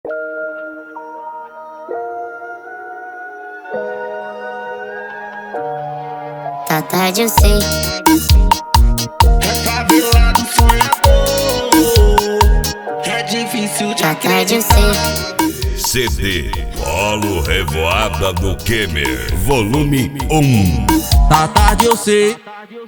Tá tarde, eu sei. É favelado, sonhador. É difícil de Tá tarde, eu sei. CD Polo Revoada do Kemer, volume 1. Tá tarde, eu sei.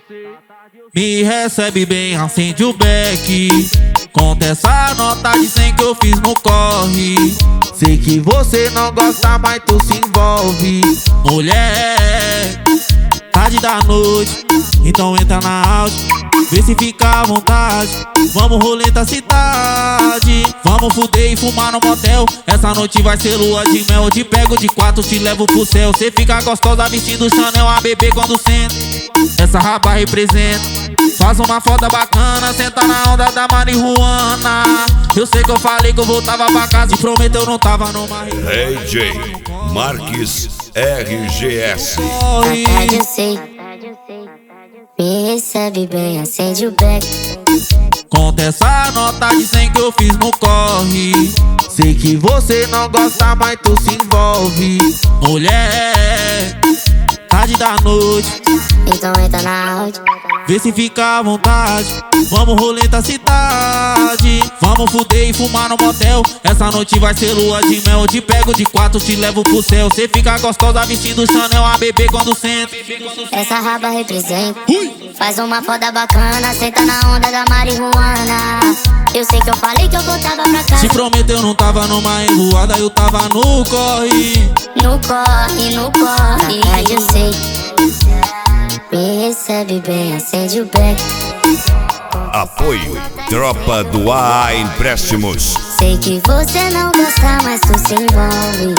Me recebe bem, acende o beck. Conta essa nota de 100 que eu fiz no corre. Sei que você não gosta, mas tu se envolve. Mulher, tarde da noite, então entra na house, vê se fica à vontade. Vamos rolê da cidade, vamos fuder e fumar no motel. Essa noite vai ser lua de mel. Eu te pego de quatro, te levo pro céu. Cê fica gostosa vestindo Chanel, a bebê quando senta. Essa raba representa. Faz uma foda bacana, senta na onda da marihuana. Eu sei que eu falei que eu voltava pra casa e prometeu eu não tava numa DJ Marques RGS. Tá tarde, eu sei. Me recebe bem, acende o beck. Conta essa nota de 100 que eu fiz no corre. Sei que você não gosta, mas tu se envolve. Mulher, tarde da noite, Então entra na áudio, vê se fica à vontade. Vamos rolê da cidade, vamos fuder e fumar no motel. Essa noite vai ser lua de mel. Eu te pego de quatro, te levo pro céu. Cê fica gostosa vestindo Chanel, a bebê quando senta. essa raba representa. Faz uma foda bacana, senta na onda da marihuana. Eu sei que eu falei que eu voltava pra casa. Se prometeu não tava numa revoada, eu tava no corre. No corre, no corre. Tá tarde, eu sei. Me recebe bem, acende o beck. Apoio Tropa do AA Empréstimos. Sei que você não gosta, mas tu se envolve.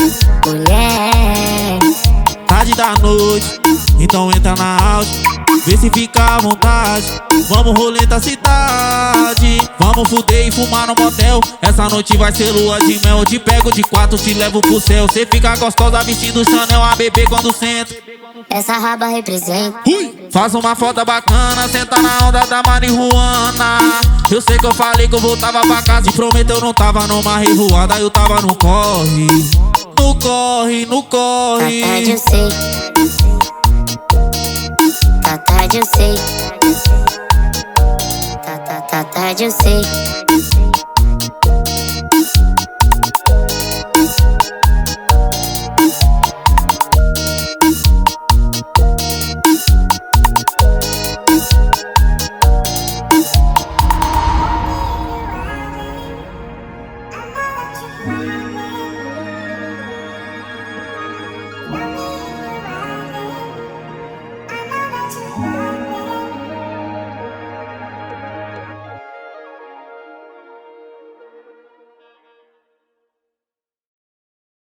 Mulher, Tarde da noite, então entra na house, vê se fica à vontade. Vamos rolê da cidade, vamos fuder e fumar no motel. Essa noite vai ser lua de mel. Eu te pego de quatro, te levo pro céu. Cê fica gostosa vestindo Chanel, a bebê quando senta. essa raba representa. Faz uma foto bacana, senta na onda da marihuana. Eu sei que eu falei que eu voltava pra casa e prometeu eu não tava numa revoada, eu tava no corre. No corre, no Tá corre. tarde, eu sei. Tá tarde, eu sei. Tá tarde, eu sei.